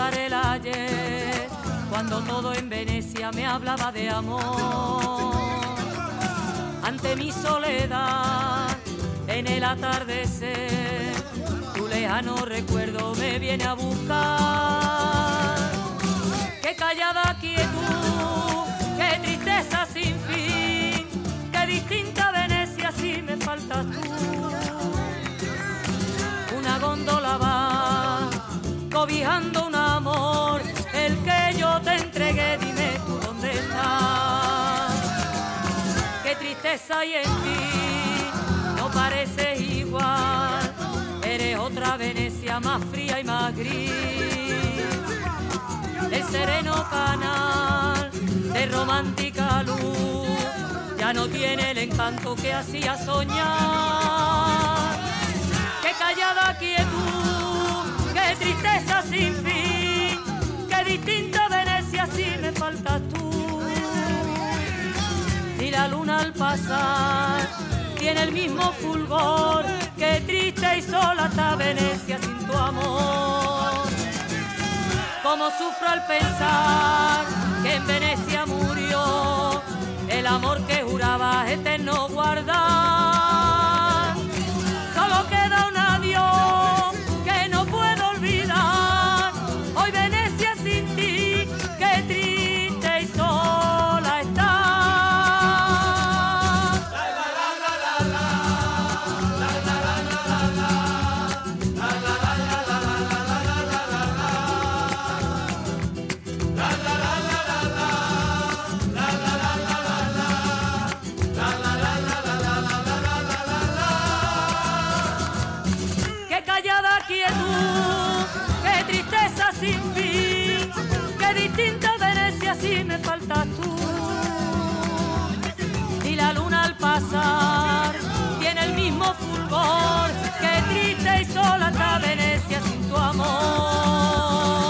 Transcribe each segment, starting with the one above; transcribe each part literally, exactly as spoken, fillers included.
olvidaré el ayer, cuando todo en Venecia me hablaba de amor. Ante mi soledad, en el atardecer, tu lejano recuerdo me viene a buscar. Qué callada quietud, qué tristeza sin fin, qué distinta Venecia si me faltas tú. Una góndola va cobijando un amor, el que yo te entregué, dime tú dónde estás. Qué tristeza hay en ti, no pareces igual, eres otra Venecia más fría y más gris. El sereno canal de romántica luz ya no tiene el encanto que hacía soñar. Qué callada quietud, qué tristeza sin fin, qué distinta Venecia si me faltas tú. Y la luna al pasar tiene el mismo fulgor, qué triste y sola está Venecia sin tu amor. Cómo sufro al pensar que en Venecia murió el amor que jurabas eterno guardar. Solo queda un adiós que no puedo olvidar. Hoy Venecia sin ti, qué triste y sola está. Qué tristeza sin fin, qué distinta Venecia si me faltas tú. Y la luna al pasar tiene el mismo fulgor, qué triste y sola está Venecia sin tu amor.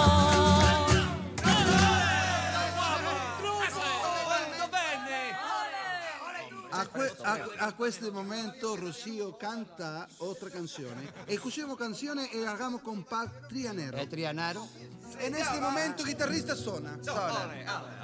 A, que, a, a questo momento Rocío canta otra canción. Escuchemos canciones y hagamos con Pat Trianero. ¿El Trianaro? En este momento guitarrista suena. Suona.